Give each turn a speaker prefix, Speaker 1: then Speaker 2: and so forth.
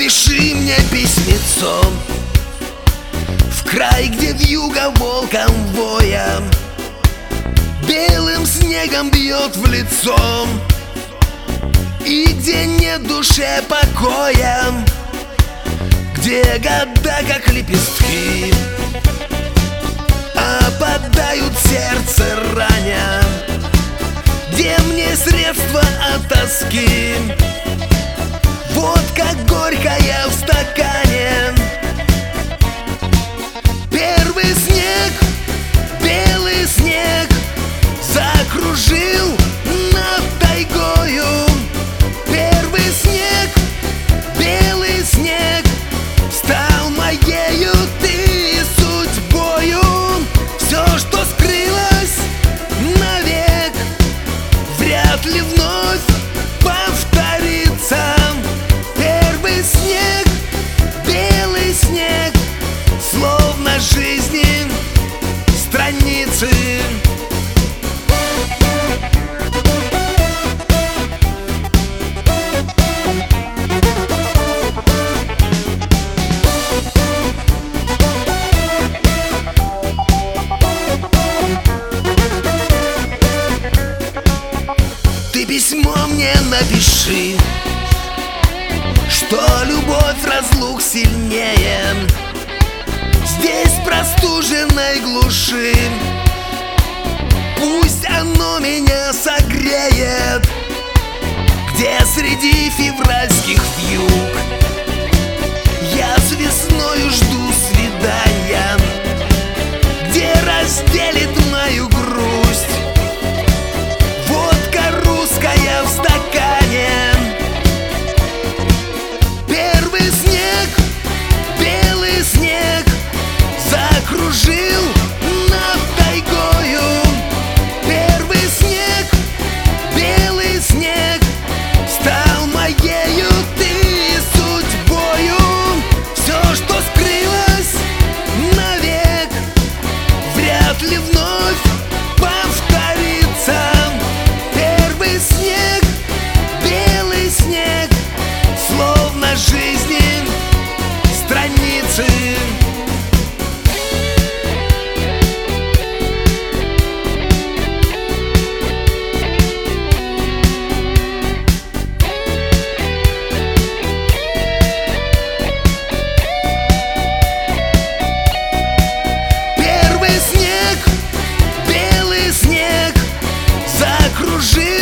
Speaker 1: Напиши мне письмецо в край, где вьюга волком воя белым снегом бьет в лицо, и где нет душе покоя, где года как лепестки опадают в сердце раня, где мне средства от тоски, водка горькая в стакане. Первый снег, белый снег, закружил над тайгою. Первый снег, белый снег, стал моею ты судьбою. Все, что скрылось навек, вряд ли вновь повторится. Первый снег, белый снег, словно жизни страницы. Ты письмо мне напиши, что любовь разлук сильнее. Здесь простуженной глуши пусть оно меня согреет, где среди февральских вьюг я с весною жду свидания, где разделит мою грусть водка русская в стакане. Первый снег, белый снег, закружил над тайгою. Первый снег, белый снег, стал моею ты судьбою. Все, что скрылось навек, вряд ли вновь повторится. Первый снег, белый снег, словно жизни страницы. Закружил